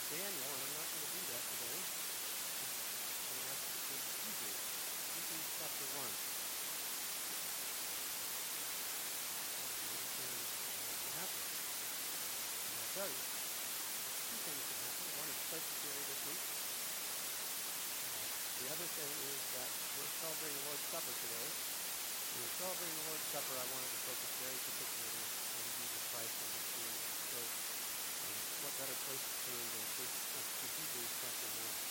Daniel, and I'm not going to do that today. I'm going to ask you to turn to Hebrews. Hebrews chapter 1. What happened? And I'll tell you. Two things that happened. One is Presbytery this week. The other thing is that we're celebrating the Lord's Supper today. When we're celebrating the Lord's Supper, I wanted to focus very particularly on Jesus Christ and His communion. So, what better place to turn than to Hebrews chapter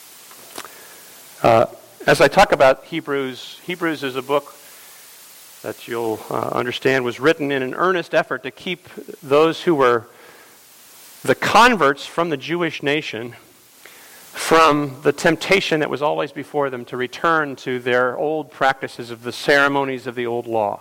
1? As I talk about Hebrews is a book that you'll understand was written in an earnest effort to keep those who were the converts from the Jewish nation from the temptation that was always before them to return to their old practices of the ceremonies of the old law,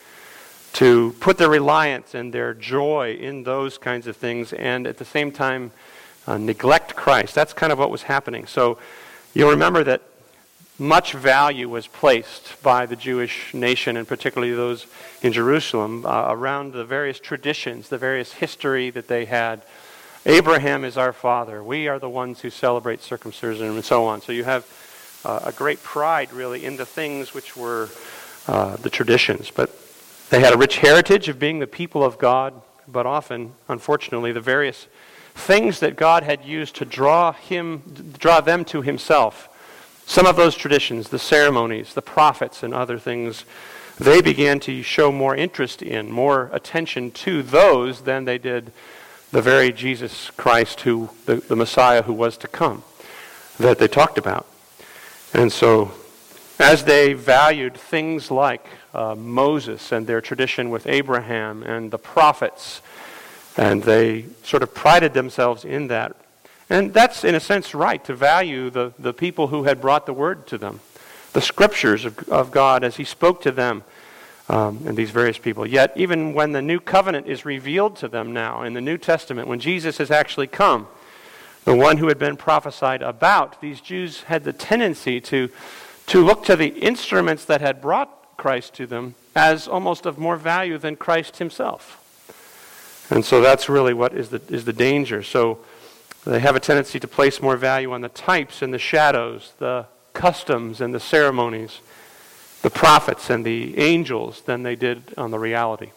to put their reliance and their joy in those kinds of things, and at the same time neglect Christ. That's kind of what was happening. So you'll remember that much value was placed by the Jewish nation, and particularly those in Jerusalem, around the various traditions, the various history that they had. Abraham is our father. We are the ones who celebrate circumcision, and so on. So you have a great pride, really, in the things which were the traditions. But they had a rich heritage of being the people of God, but often, unfortunately, the various things that God had used to draw them to Himself, some of those traditions, the ceremonies, the prophets, and other things, they began to show more interest in, more attention to those than they did the very Jesus Christ, the Messiah who was to come, that they talked about. And so, as they valued things like Moses and their tradition with Abraham and the prophets, and they sort of prided themselves in that. And that's, in a sense, right, to value the people who had brought the word to them, the scriptures of God as He spoke to them, and these various people. Yet, even when the new covenant is revealed to them now in the New Testament, when Jesus has actually come, the one who had been prophesied about, these Jews had the tendency to look to the instruments that had brought Christ to them as almost of more value than Christ Himself. And so that's really what is the danger. So they have a tendency to place more value on the types and the shadows, the customs and the ceremonies, the prophets and the angels, than they did on the reality.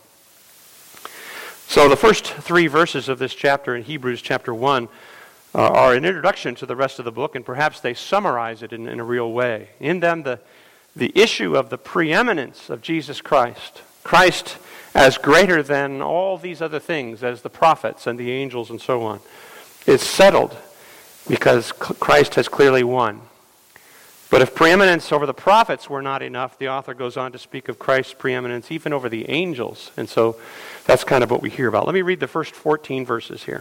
So the first 3 verses of this chapter in Hebrews chapter 1 are an introduction to the rest of the book, and perhaps they summarize it in a real way. In them, the issue of the preeminence of Jesus Christ, Christ as greater than all these other things, as the prophets and the angels and so on, is settled because Christ has clearly won. But if preeminence over the prophets were not enough, the author goes on to speak of Christ's preeminence even over the angels. And so that's kind of what we hear about. Let me read the first 14 verses here.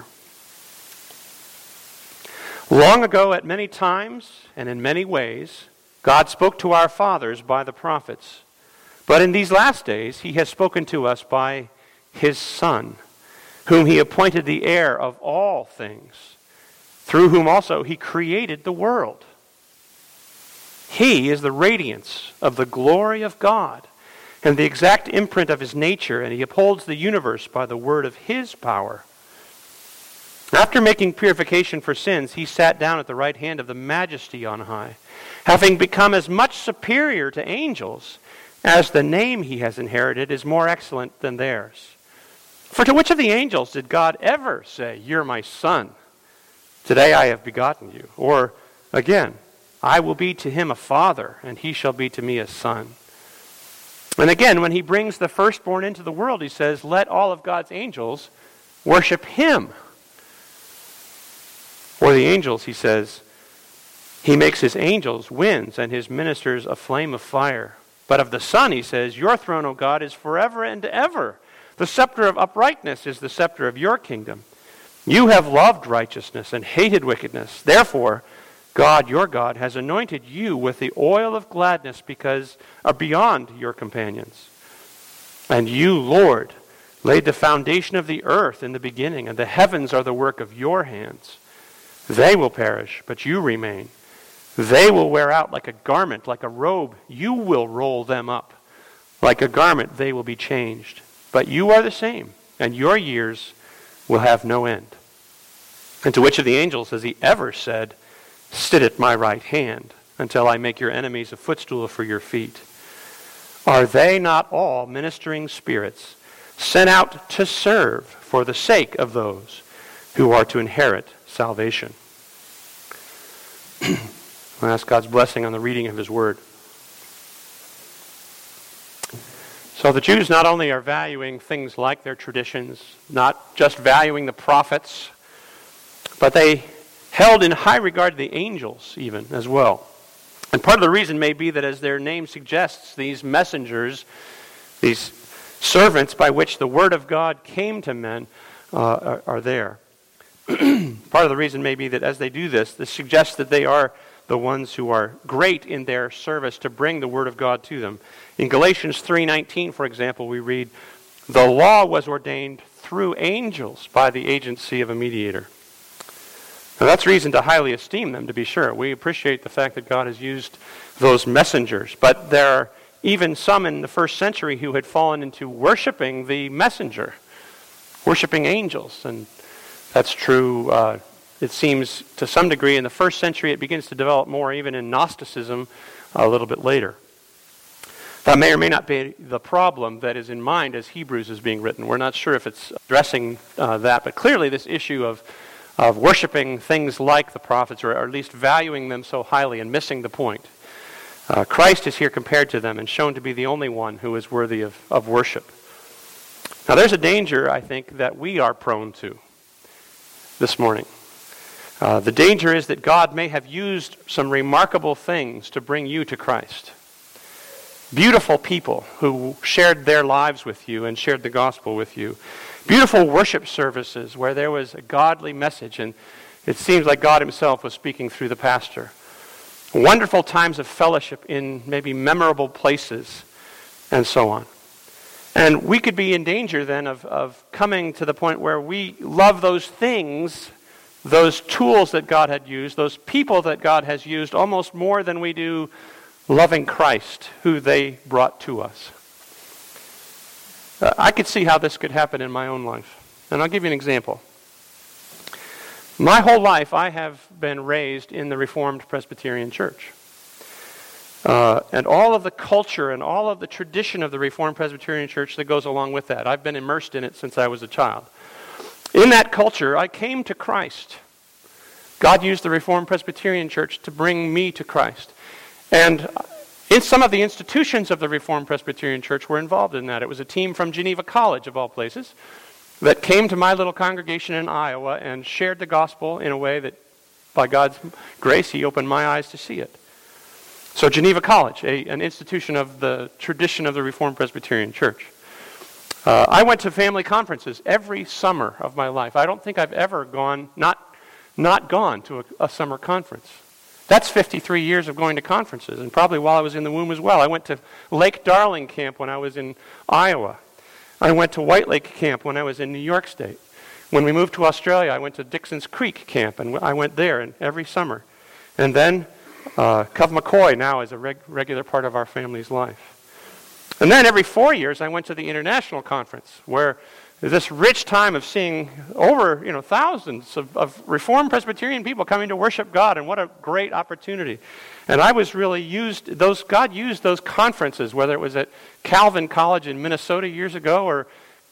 Long ago, at many times and in many ways, God spoke to our fathers by the prophets. But in these last days, He has spoken to us by His Son, whom He appointed the heir of all things, through whom also He created the world. He is the radiance of the glory of God and the exact imprint of His nature, and He upholds the universe by the word of His power. After making purification for sins, He sat down at the right hand of the Majesty on high, having become as much superior to angels as the name He has inherited is more excellent than theirs. For to which of the angels did God ever say, "You're my son, today I have begotten you"? Or again, "I will be to him a father, and he shall be to me a son"? And again, when He brings the firstborn into the world, He says, "Let all of God's angels worship Him." For the angels, He says, He makes His angels winds and His ministers a flame of fire. But of the Son, He says, "Your throne, O God, is forever and ever. The scepter of uprightness is the scepter of your kingdom. You have loved righteousness and hated wickedness. Therefore, God, your God, has anointed you with the oil of gladness beyond your companions. And you, Lord, laid the foundation of the earth in the beginning, and the heavens are the work of your hands. They will perish, but you remain. They will wear out like a garment, like a robe. You will roll them up. Like a garment, they will be changed. But you are the same, and your years will have no end." And to which of the angels has he ever said, sit at my right hand until I make your enemies a footstool for your feet? Are they not all ministering spirits sent out to serve for the sake of those who are to inherit salvation? I ask God's blessing on the reading of his word. So the Jews not only are valuing things like their traditions, not just valuing the prophets, but they held in high regard the angels even as well. And part of the reason may be that, as their name suggests, these messengers, these servants by which the word of God came to men, are there. Part of the reason may be that as they do this suggests that they are the ones who are great in their service to bring the word of God to them. In Galatians 3:19, for example, we read, the law was ordained through angels by the agency of a mediator. Now that's reason to highly esteem them, to be sure. We appreciate the fact that God has used those messengers. But there are even some in the first century who had fallen into worshiping the messenger, worshiping angels. And that's true, it seems, to some degree in the first century. It begins to develop more even in Gnosticism a little bit later. That may or may not be the problem that is in mind as Hebrews is being written. We're not sure if it's addressing that, but clearly this issue of worshiping things like the prophets, or at least valuing them so highly and missing the point. Christ is here compared to them and shown to be the only one who is worthy of worship. Now there's a danger, I think, that we are prone to this morning. The danger is that God may have used some remarkable things to bring you to Christ. Beautiful people who shared their lives with you and shared the gospel with you. Beautiful worship services where there was a godly message, and it seems like God himself was speaking through the pastor. Wonderful times of fellowship in maybe memorable places, and so on. And we could be in danger then of coming to the point where we love those things, those tools that God had used, those people that God has used, almost more than we do loving Christ, who they brought to us. I could see how this could happen in my own life. And I'll give you an example. My whole life I have been raised in the Reformed Presbyterian Church. And all of the culture and all of the tradition of the Reformed Presbyterian Church that goes along with that. I've been immersed in it since I was a child. In that culture, I came to Christ. God used the Reformed Presbyterian Church to bring me to Christ. And in some of the institutions of the Reformed Presbyterian Church were involved in that. It was a team from Geneva College, of all places, that came to my little congregation in Iowa and shared the gospel in a way that, by God's grace, he opened my eyes to see it. So Geneva College, an institution of the tradition of the Reformed Presbyterian Church. I went to family conferences every summer of my life. I don't think I've ever not gone to a summer conference. That's 53 years of going to conferences, and probably while I was in the womb as well. I went to Lake Darling Camp when I was in Iowa. I went to White Lake Camp when I was in New York State. When we moved to Australia, I went to Dixon's Creek Camp, and I went there every summer. And then Cove McCoy now is a regular part of our family's life. And then every 4 years, I went to the International Conference, where this rich time of seeing over thousands of Reformed Presbyterian people coming to worship God, and what a great opportunity. And I was really God used those conferences, whether it was at Calvin College in Minnesota years ago, or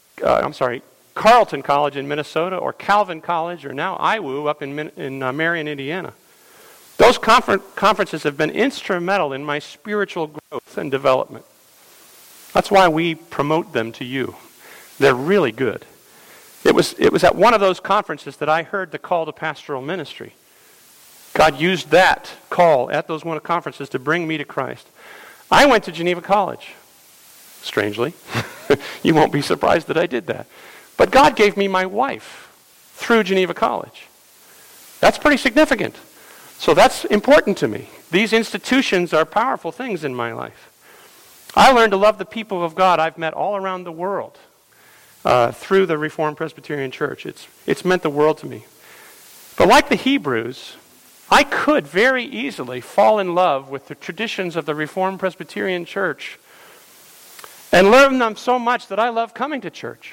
Carleton College in Minnesota, or Calvin College, or now IWU up in Marion, Indiana. Those conferences have been instrumental in my spiritual growth and development. That's why we promote them to you. They're really good. It was at one of those conferences that I heard the call to pastoral ministry. God used that call at those one conferences to bring me to Christ. I went to Geneva College. Strangely. You won't be surprised that I did that. But God gave me my wife through Geneva College. That's pretty significant. So that's important to me. These institutions are powerful things in my life. I learned to love the people of God I've met all around the world through the Reformed Presbyterian Church. It's meant the world to me. But like the Hebrews, I could very easily fall in love with the traditions of the Reformed Presbyterian Church and learn them so much that I love coming to church.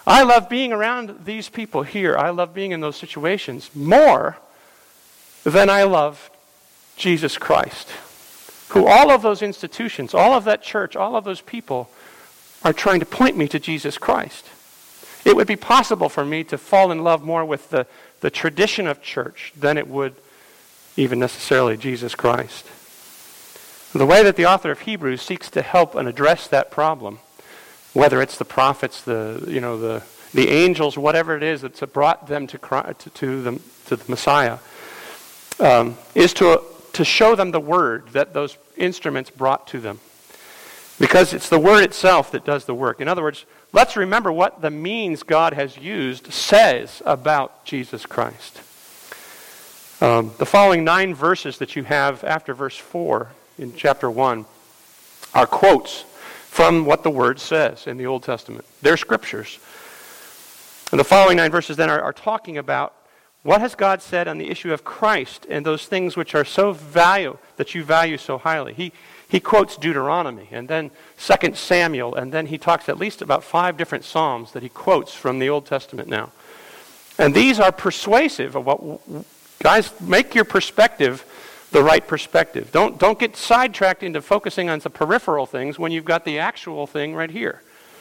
I love being around these people here. I love being in those situations more than I love Jesus Christ, who all of those institutions, all of that church, all of those people are trying to point me to Jesus Christ. It would be possible for me to fall in love more with the tradition of church than it would even necessarily Jesus Christ. The way that the author of Hebrews seeks to help and address that problem, whether it's the prophets, the angels, whatever it is that's brought them to the Messiah, is to show them the word that those instruments brought to them. Because it's the word itself that does the work. In other words, let's remember what the means God has used says about Jesus Christ. The following 9 verses that you have after verse 4 in chapter 1 are quotes from what the Word says in the Old Testament. They're scriptures. And the following 9 verses then are talking about what has God said on the issue of Christ and those things which are so that you value so highly. He quotes Deuteronomy and then 2 Samuel, and then he talks at least about 5 different Psalms that he quotes from the Old Testament now. And these are persuasive of what... Guys, make your perspective the right perspective. Don't get sidetracked into focusing on some peripheral things when you've got the actual thing right here.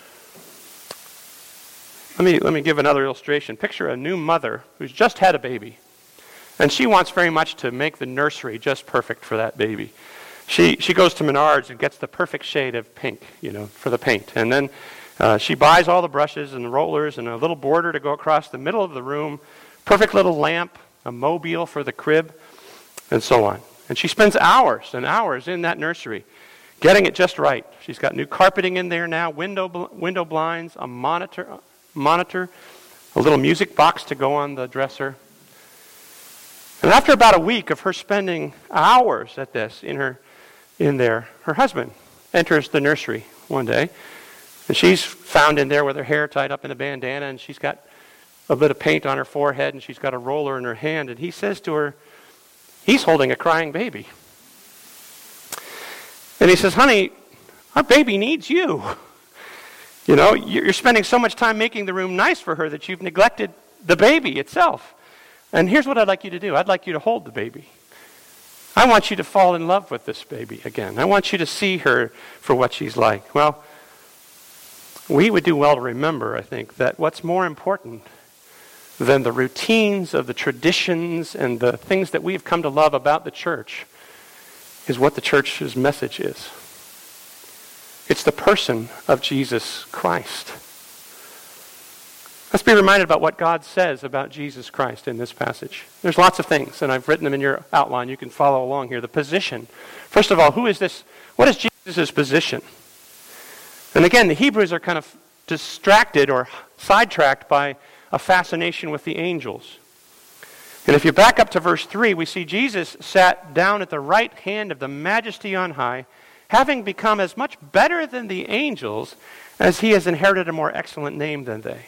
Let me give another illustration. Picture a new mother who's just had a baby, and she wants very much to make the nursery just perfect for that baby. She goes to Menards and gets the perfect shade of pink, for the paint, and then she buys all the brushes and the rollers and a little border to go across the middle of the room, perfect little lamp, a mobile for the crib, and so on. And she spends hours and hours in that nursery getting it just right. She's got new carpeting in there now, window blinds, a monitor, a little music box to go on the dresser. And after about a week of her spending hours at this in there, her husband enters the nursery one day, and she's found in there with her hair tied up in a bandana, and she's got a bit of paint on her forehead, and she's got a roller in her hand, and he says to her, he's holding a crying baby. And he says, honey, our baby needs you. You're spending so much time making the room nice for her that you've neglected the baby itself. And here's what I'd like you to do. I'd like you to hold the baby. I want you to fall in love with this baby again. I want you to see her for what she's like. Well, we would do well to remember, I think, that what's more important than the routines of the traditions and the things that we've come to love about the church is what the church's message is. It's the person of Jesus Christ. Let's be reminded about what God says about Jesus Christ in this passage. There's lots of things, and I've written them in your outline. You can follow along here. The position. First of all, who is this? What is Jesus' position? And again, the Hebrews are kind of distracted or sidetracked by a fascination with the angels. And if you back up to verse 3, we see Jesus sat down at the right hand of the Majesty on high, having become as much better than the angels as he has inherited a more excellent name than they.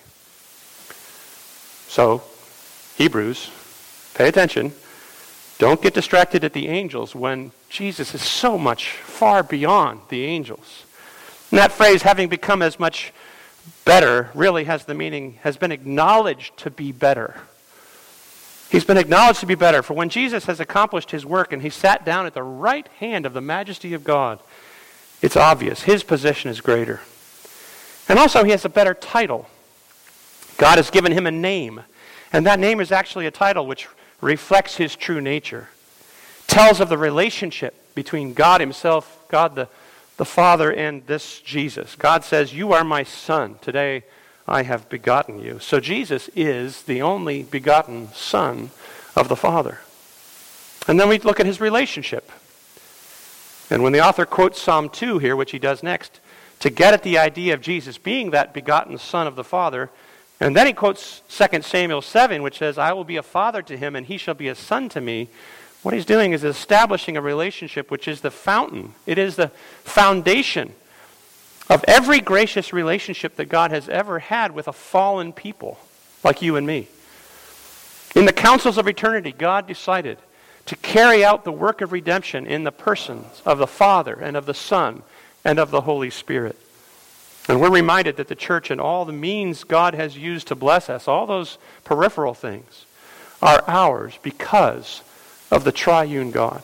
So, Hebrews, pay attention. Don't get distracted at the angels when Jesus is so much far beyond the angels. And that phrase, having become as much better, really has the meaning, has been acknowledged to be better. He's been acknowledged to be better. For when Jesus has accomplished his work and he sat down at the right hand of the majesty of God, it's obvious his position is greater. And also he has a better title. God has given him a name. And that name is actually a title which reflects his true nature. Tells of the relationship between God himself, God the Father, and this Jesus. God says, you are my son. Today I have begotten you. So Jesus is the only begotten Son of the Father. And then we look at his relationship. And when the author quotes Psalm 2 here, which he does next, to get at the idea of Jesus being that begotten Son of the Father, and then he quotes 2 Samuel 7, which says, I will be a father to him, and he shall be a son to me. What he's doing is establishing a relationship which is the fountain. It is the foundation of every gracious relationship that God has ever had with a fallen people like you and me. In the councils of eternity, God decided to carry out the work of redemption in the persons of the Father and of the Son and of the Holy Spirit. And we're reminded that the church and all the means God has used to bless us, all those peripheral things, are ours because of the triune God.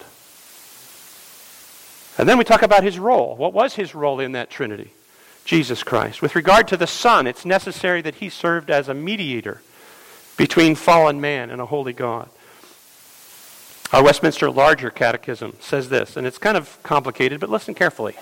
And then we talk about his role. What was his role in that Trinity? Jesus Christ. With regard to the Son, it's necessary that he served as a mediator between fallen man and a holy God. Our Westminster Larger Catechism says this, and it's kind of complicated, but listen carefully.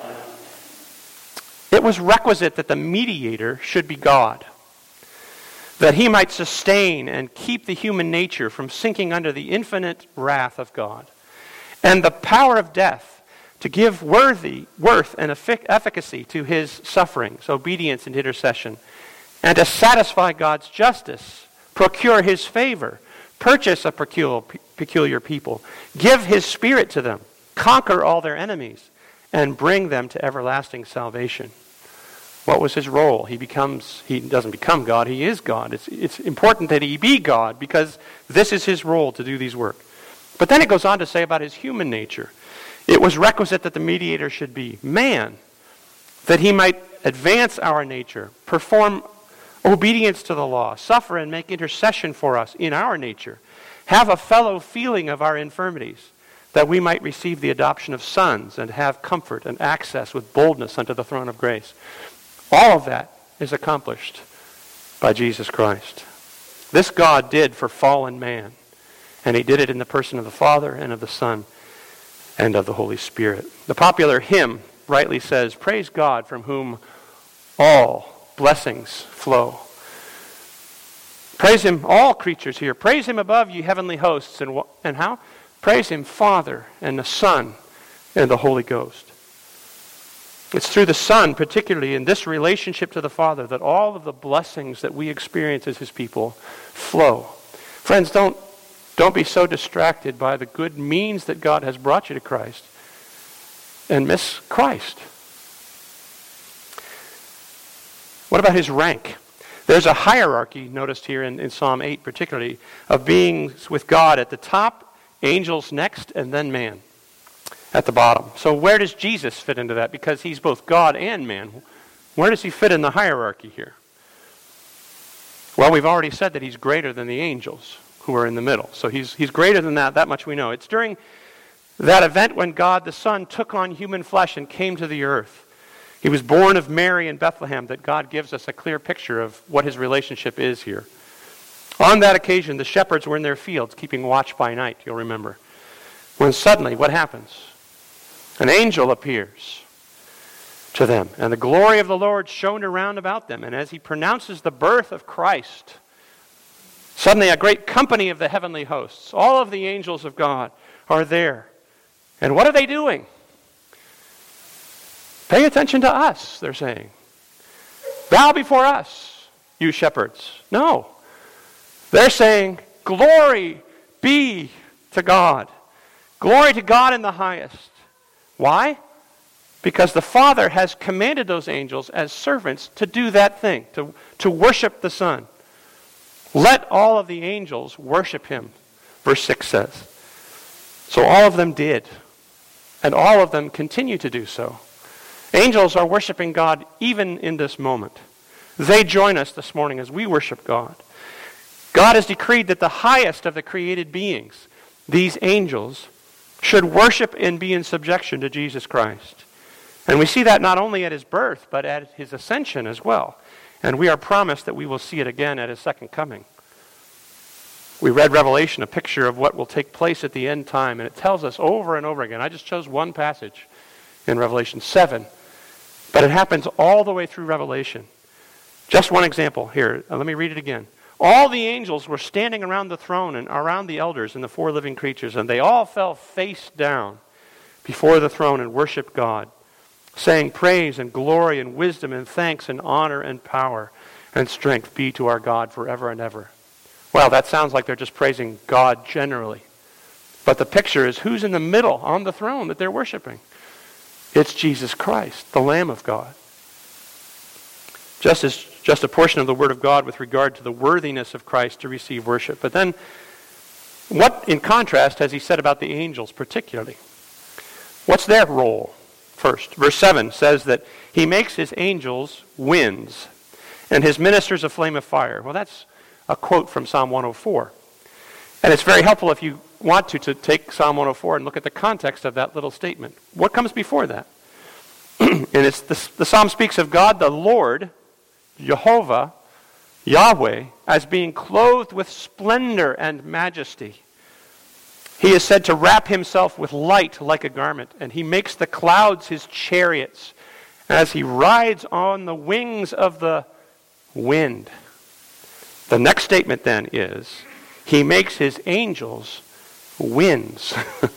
It was requisite that the mediator should be God, that he might sustain and keep the human nature from sinking under the infinite wrath of God, and the power of death to give worth and efficacy to his sufferings, obedience, and intercession, and to satisfy God's justice, procure his favor, purchase a peculiar people, give his Spirit to them, conquer all their enemies, and bring them to everlasting salvation. What was his role? He doesn't become God, he is God. It's important that he be God because this is his role to do these work. But then it goes on to say about his human nature. It was requisite that the mediator should be man, that he might advance our nature, perform obedience to the law, suffer and make intercession for us in our nature, have a fellow feeling of our infirmities, that we might receive the adoption of sons and have comfort and access with boldness unto the throne of grace. All of that is accomplished by Jesus Christ. This God did for fallen man, and he did it in the person of the Father and of the Son and of the Holy Spirit. The popular hymn rightly says, "Praise God from whom all blessings flow." Praise him, all creatures here. Praise him above, ye heavenly hosts. And how? Praise him, Father and the Son and the Holy Ghost. It's through the Son, particularly in this relationship to the Father, that all of the blessings that we experience as his people flow. Friends, don't be so distracted by the good means that God has brought you to Christ and miss Christ. What about his rank? There's a hierarchy, noticed here in Psalm 8 particularly, of beings with God at the top, angels next, and then man at the bottom. So where does Jesus fit into that? Because he's both God and man. Where does he fit in the hierarchy here? Well, we've already said that he's greater than the angels who are in the middle. So he's greater than that much we know. It's during that event when God the Son took on human flesh and came to the earth. He was born of Mary in Bethlehem, that God gives us a clear picture of what his relationship is here. On that occasion, the shepherds were in their fields, keeping watch by night, you'll remember. When suddenly, what happens? An angel appears to them, and the glory of the Lord shone around about them. And as he pronounces the birth of Christ, suddenly a great company of the heavenly hosts, all of the angels of God, are there. And what are they doing? Pay attention to us, they're saying. Bow before us, you shepherds. No. They're saying, glory be to God. Glory to God in the highest. Why? Because the Father has commanded those angels as servants to do that thing, to worship the Son. Let all of the angels worship him, verse 6 says. So all of them did, and all of them continue to do so. Angels are worshiping God even in this moment. They join us this morning as we worship God. God has decreed that the highest of the created beings, these angels, should worship and be in subjection to Jesus Christ. And we see that not only at his birth, but at his ascension as well. And we are promised that we will see it again at his second coming. We read Revelation, a picture of what will take place at the end time, and it tells us over and over again. I just chose one passage in Revelation 7, but it happens all the way through Revelation. Just one example here. Let me read it again. All the angels were standing around the throne and around the elders and the four living creatures, and they all fell face down before the throne and worshiped God, saying, praise and glory and wisdom and thanks and honor and power and strength be to our God forever and ever. Well, that sounds like they're just praising God generally. But the picture is who's in the middle on the throne that they're worshiping. It's Jesus Christ, the Lamb of God. Just a portion of the Word of God with regard to the worthiness of Christ to receive worship. But then, what in contrast has he said about the angels particularly? What's their role? first. Verse 7 says that he makes his angels winds and his ministers a flame of fire. Well, that's a quote from Psalm 104. And it's very helpful if you want to take Psalm 104 and look at the context of that little statement. What comes before that? And it's the Psalm speaks of God, the Lord, Jehovah, Yahweh, as being clothed with splendor and majesty. He is said to wrap himself with light like a garment, and he makes the clouds his chariots as he rides on the wings of the wind. The next statement then is, he makes his angels winds,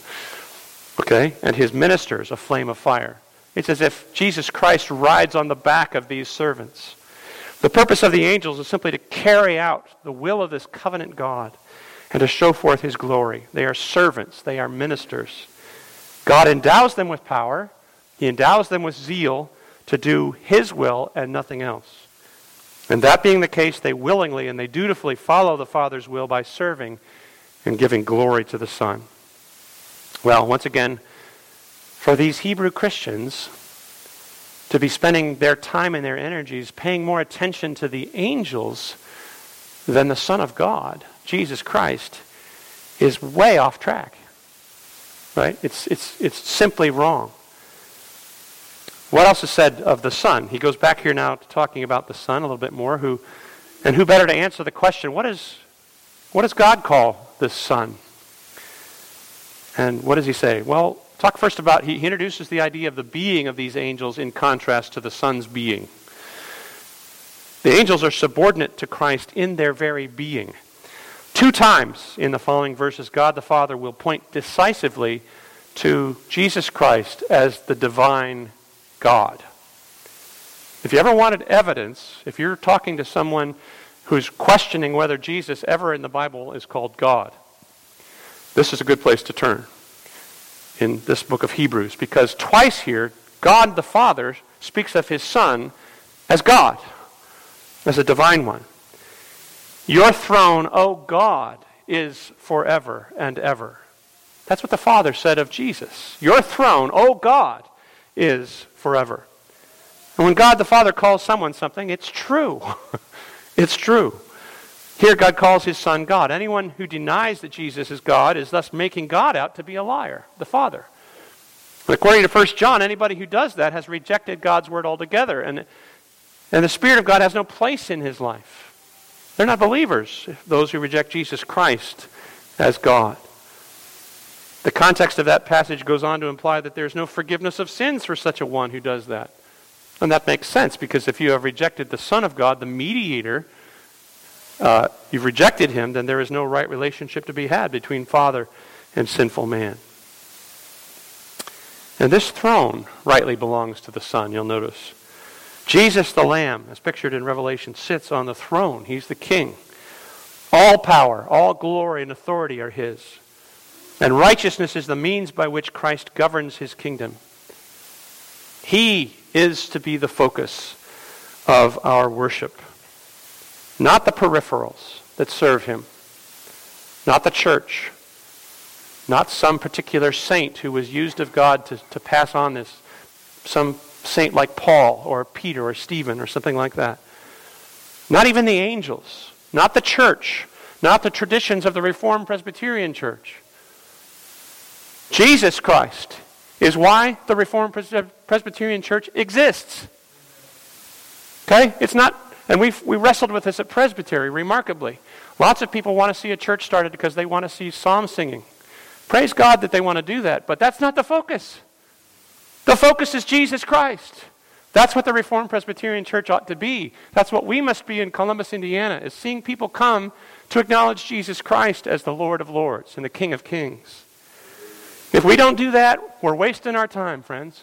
okay, and his ministers a flame of fire. It's as if Jesus Christ rides on the back of these servants. The purpose of the angels is simply to carry out the will of this covenant God and to show forth his glory. They are servants. They are ministers. God endows them with power. He endows them with zeal to do his will and nothing else. And that being the case, they willingly and they dutifully follow the Father's will by serving and giving glory to the Son. Well, once again, for these Hebrew Christians to be spending their time and their energies paying more attention to the angels than the Son of God, Jesus Christ, is way off track. Right? It's simply wrong. What else is said of the Son? He goes back here now to talking about the Son a little bit more. Who better to answer the question, what does God call this Son? And what does he say? Well, talk first about, he introduces the idea of the being of these angels in contrast to the Son's being. The angels are subordinate to Christ in their very being. 2 times in the following verses, God the Father will point decisively to Jesus Christ as the divine God. If you ever wanted evidence, if you're talking to someone who's questioning whether Jesus ever in the Bible is called God, this is a good place to turn in this book of Hebrews, because twice here, God the Father speaks of his Son as God, as a divine one. Your throne, O God, is forever and ever. That's what the Father said of Jesus. Your throne, O God, is forever. And when God the Father calls someone something, it's true. It's true. Here God calls his Son God. Anyone who denies that Jesus is God is thus making God out to be a liar, the Father. But according to 1 John, anybody who does that has rejected God's word altogether. And the Spirit of God has no place in his life. They're not believers, those who reject Jesus Christ as God. The context of that passage goes on to imply that there's no forgiveness of sins for such a one who does that. And that makes sense, because if you have rejected the Son of God, the mediator, you've rejected him, then there is no right relationship to be had between Father and sinful man. And this throne rightly belongs to the Son, you'll notice. Jesus the Lamb, as pictured in Revelation, sits on the throne. He's the King. All power, all glory and authority are his. And righteousness is the means by which Christ governs his kingdom. He is to be the focus of our worship. Not the peripherals that serve him. Not the church. Not some particular saint who was used of God to pass on this. Some saint like Paul or Peter or Stephen or something like that. Not even the angels. Not the church. Not the traditions of the Reformed Presbyterian Church. Jesus Christ is why the Reformed Presbyterian Church exists. Okay? It's not, and we wrestled with this at Presbytery remarkably. Lots of people want to see a church started because they want to see psalm singing. Praise God that they want to do that, but that's not the focus. The focus is Jesus Christ. That's what the Reformed Presbyterian Church ought to be. That's what we must be in Columbus, Indiana, is seeing people come to acknowledge Jesus Christ as the Lord of Lords and the King of Kings. If we don't do that, we're wasting our time, friends.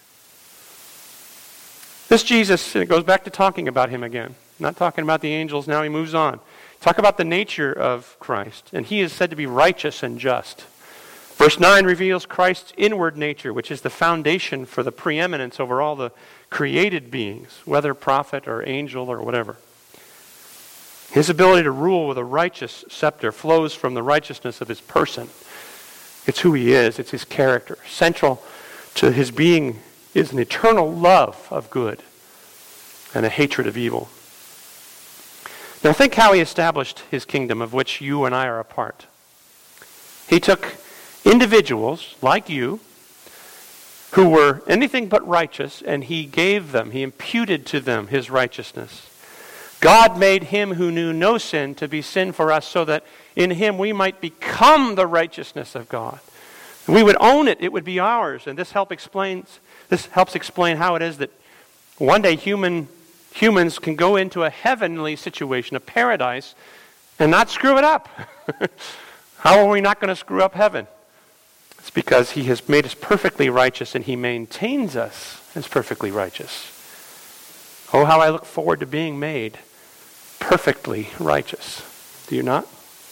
This Jesus, it goes back to talking about him again. Not talking about the angels, now he moves on. Talk about the nature of Christ. And he is said to be righteous and just. Verse 9 reveals Christ's inward nature, which is the foundation for the preeminence over all the created beings, whether prophet or angel or whatever. His ability to rule with a righteous scepter flows from the righteousness of his person. It's who he is. It's his character. Central to his being is an eternal love of good and a hatred of evil. Now think how he established his kingdom, of which you and I are a part. He took individuals like you who were anything but righteous, and he imputed to them his righteousness. God made him who knew no sin to be sin for us, so that in him we might become the righteousness of God. We would own it. It would be ours. And this helps explain how it is that one day humans can go into a heavenly situation, a paradise, and not screw it up. How are we not going to screw up heaven? It's because he has made us perfectly righteous, and he maintains us as perfectly righteous. Oh, how I look forward to being made perfectly righteous. Do you not?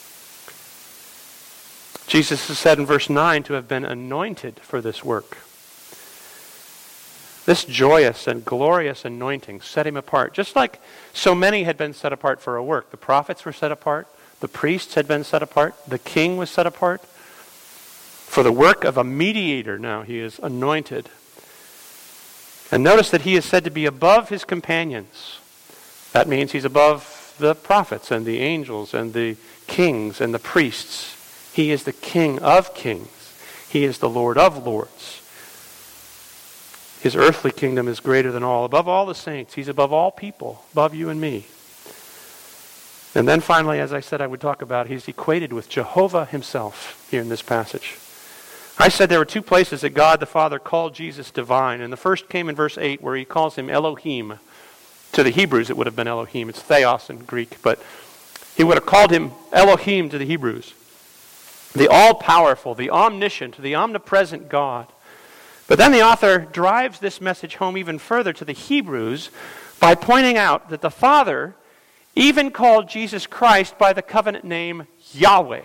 Jesus is said in verse 9 to have been anointed for this work. This joyous and glorious anointing set him apart, just like so many had been set apart for a work. The prophets were set apart. The priests had been set apart. The king was set apart. For the work of a mediator now he is anointed. And notice that he is said to be above his companions. That means he's above the prophets and the angels and the kings and the priests. He is the King of kings. He is the Lord of lords. His earthly kingdom is greater than all. Above all the saints. He's above all people. Above you and me. And then finally, as I said I would talk about, he's equated with Jehovah himself here in this passage. I said there were two places that God the Father called Jesus divine. And the first came in verse 8 where he calls him Elohim. To the Hebrews it would have been Elohim. It's Theos in Greek. But he would have called him Elohim to the Hebrews. The all-powerful, the omniscient, the omnipresent God. But then the author drives this message home even further to the Hebrews by pointing out that the Father even called Jesus Christ by the covenant name Yahweh.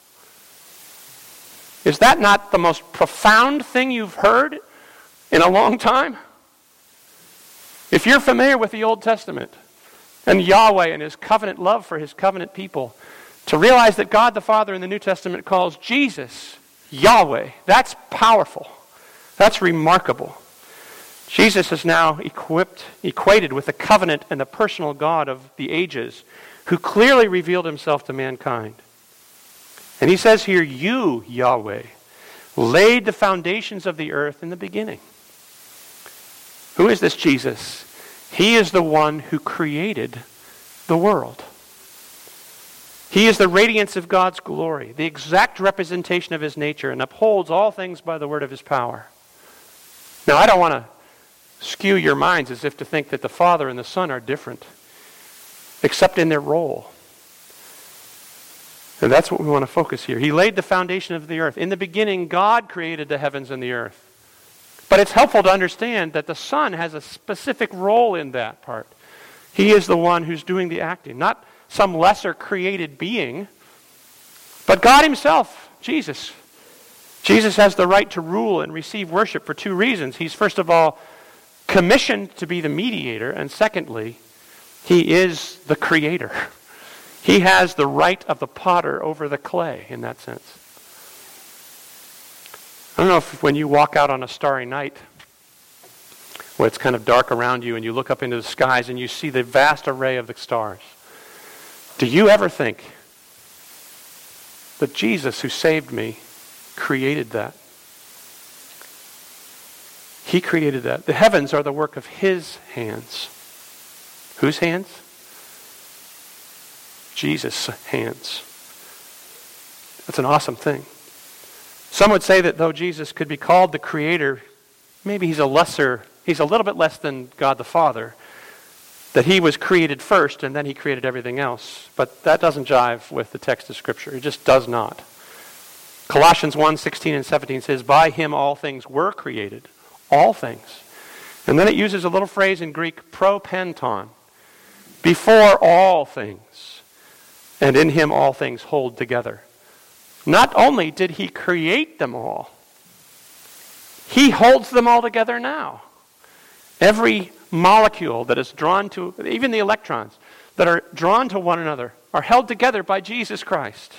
Is that not the most profound thing you've heard in a long time? If you're familiar with the Old Testament and Yahweh and his covenant love for his covenant people, to realize that God the Father in the New Testament calls Jesus Yahweh, that's powerful. That's remarkable. Jesus is now equated with the covenant and the personal God of the ages, who clearly revealed himself to mankind. And he says here, you, Yahweh, laid the foundations of the earth in the beginning. Who is this Jesus? He is the one who created the world. He is the radiance of God's glory, the exact representation of his nature, and upholds all things by the word of his power. Now, I don't want to skew your minds as if to think that the Father and the Son are different, except in their role. And that's what we want to focus here. He laid the foundation of the earth. In the beginning, God created the heavens and the earth. But it's helpful to understand that the Son has a specific role in that part. He is the one who's doing the acting, not some lesser created being, but God himself, Jesus. Jesus has the right to rule and receive worship for two reasons. He's, first of all, commissioned to be the mediator, and secondly, he is the creator. He has the right of the potter over the clay in that sense. I don't know if when you walk out on a starry night where it's kind of dark around you and you look up into the skies and you see the vast array of the stars, do you ever think that Jesus, who saved me, created that? He created that. The heavens are the work of his hands. Whose hands? Jesus' hands. That's an awesome thing. Some would say that though Jesus could be called the creator, maybe he's a little bit less than God the Father, that he was created first and then he created everything else. But that doesn't jive with the text of Scripture. It just does not. Colossians 1:16 and 17 says, by him all things were created. All things. And then it uses a little phrase in Greek, propenton. Before all things. And in him all things hold together. Not only did he create them all, he holds them all together now. Every molecule that is drawn to, even the electrons that are drawn to one another, are held together by Jesus Christ.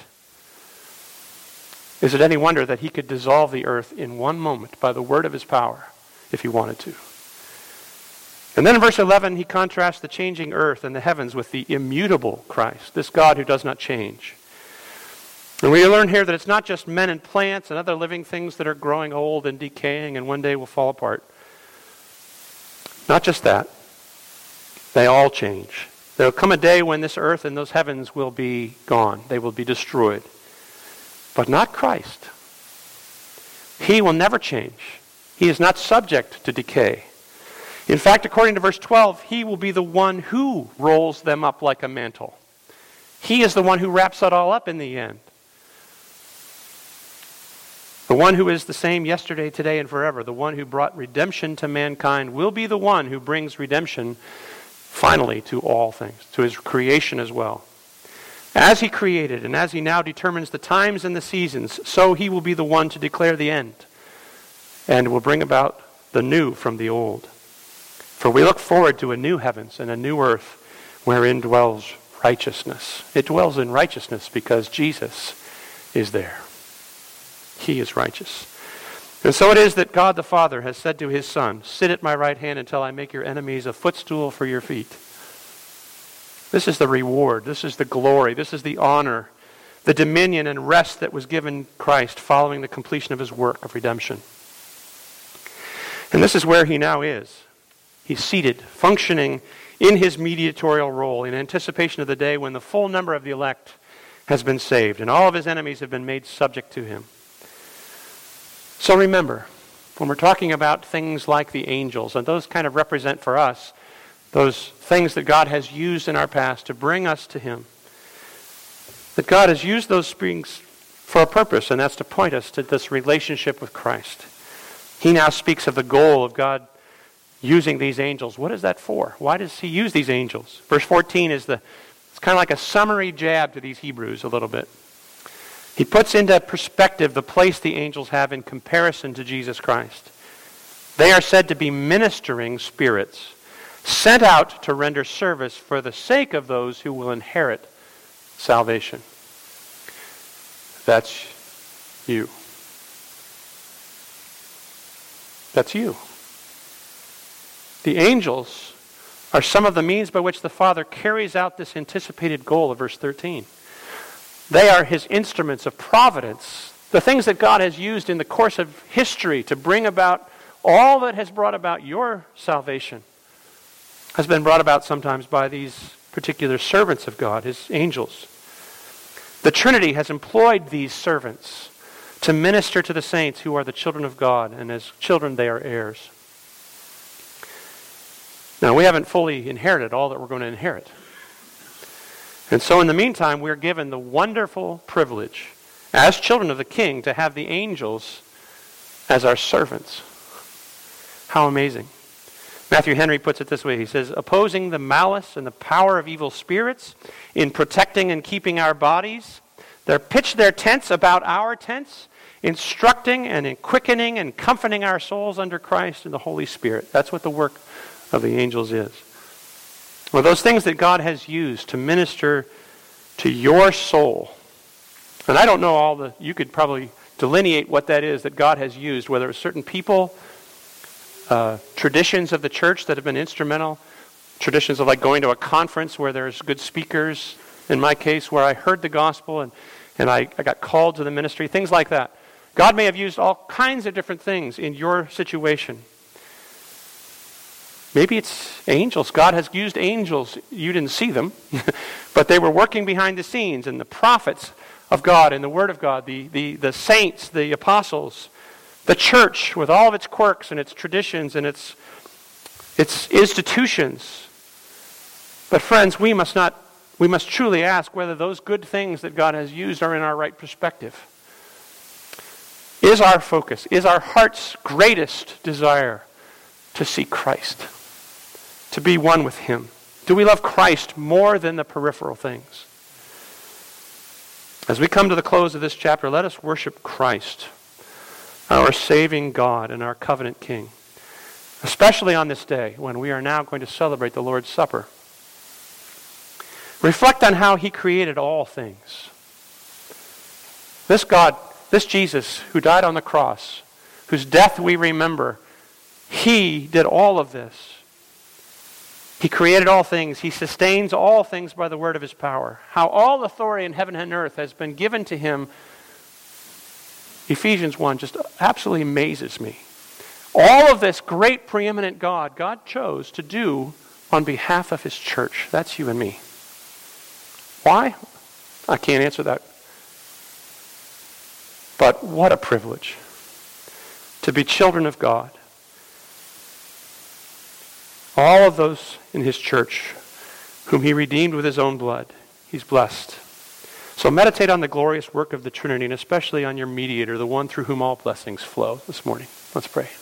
Is it any wonder that he could dissolve the earth in one moment by the word of his power? if he wanted to. And then in verse 11, he contrasts the changing earth and the heavens with the immutable Christ, this God who does not change. And we learn here that it's not just men and plants and other living things that are growing old and decaying and one day will fall apart. Not just that. They all change. There will come a day when this earth and those heavens will be gone. They will be destroyed. But not Christ. He will never change. He is not subject to decay. In fact, according to verse 12, he will be the one who rolls them up like a mantle. He is the one who wraps it all up in the end. The one who is the same yesterday, today, and forever, the one who brought redemption to mankind, will be the one who brings redemption finally to all things, to his creation as well. As he created and as he now determines the times and the seasons, so he will be the one to declare the end and will bring about the new from the old. For we look forward to a new heavens and a new earth wherein dwells righteousness. It dwells in righteousness because Jesus is there. He is righteous. And so it is that God the Father has said to his Son, "Sit at my right hand until I make your enemies a footstool for your feet." This is the reward. This is the glory. This is the honor, the dominion and rest that was given Christ following the completion of his work of redemption. And this is where he now is. He's seated, functioning in his mediatorial role in anticipation of the day when the full number of the elect has been saved and all of his enemies have been made subject to him. So remember, when we're talking about things like the angels, and those kind of represent for us those things that God has used in our past to bring us to him, that God has used those springs for a purpose, and that's to point us to this relationship with Christ. He now speaks of the goal of God using these angels. What is that for? Why does he use these angels? Verse 14 it's kind of like a summary jab to these Hebrews a little bit. He puts into perspective the place the angels have in comparison to Jesus Christ. They are said to be ministering spirits, sent out to render service for the sake of those who will inherit salvation. That's you. That's you. The angels are some of the means by which the Father carries out this anticipated goal of verse 13. They are his instruments of providence, the things that God has used in the course of history to bring about all that has brought about your salvation has been brought about sometimes by these particular servants of God, his angels. The Trinity has employed these servants to minister to the saints who are the children of God, and as children they are heirs. Now, we haven't fully inherited all that we're going to inherit. And so in the meantime, we're given the wonderful privilege, as children of the King, to have the angels as our servants. How amazing. Matthew Henry puts it this way. He says, opposing the malice and the power of evil spirits in protecting and keeping our bodies, they pitch their tents about our tents, instructing and quickening and comforting our souls under Christ and the Holy Spirit. That's what the work of the angels is. Well, those things that God has used to minister to your soul. And I don't know you could probably delineate what that is that God has used, whether it's certain people, traditions of the church that have been instrumental, traditions of like going to a conference where there's good speakers, in my case, where I heard the gospel and I got called to the ministry, things like that. God may have used all kinds of different things in your situation. Maybe it's angels. God has used angels. You didn't see them, but they were working behind the scenes, and the prophets of God and the Word of God, the saints, the apostles, the church with all of its quirks and its traditions and its institutions. But friends, we must truly ask whether those good things that God has used are in our right perspective. Is our focus, is our heart's greatest desire to see Christ, to be one with him? Do we love Christ more than the peripheral things? As we come to the close of this chapter, let us worship Christ, our saving God and our covenant King, especially on this day when we are now going to celebrate the Lord's Supper. Reflect on how he created all things. This God, this Jesus who died on the cross, whose death we remember, He did all of this. He created all things. He sustains all things by the word of his power. How all authority in heaven and earth has been given to him, Ephesians 1 just absolutely amazes me. All of this great preeminent God chose to do on behalf of his church. That's you and me. Why? I can't answer that. But what a privilege to be children of God. All of those in his church whom he redeemed with his own blood, he's blessed. So meditate on the glorious work of the Trinity, and especially on your mediator, the one through whom all blessings flow this morning. Let's pray.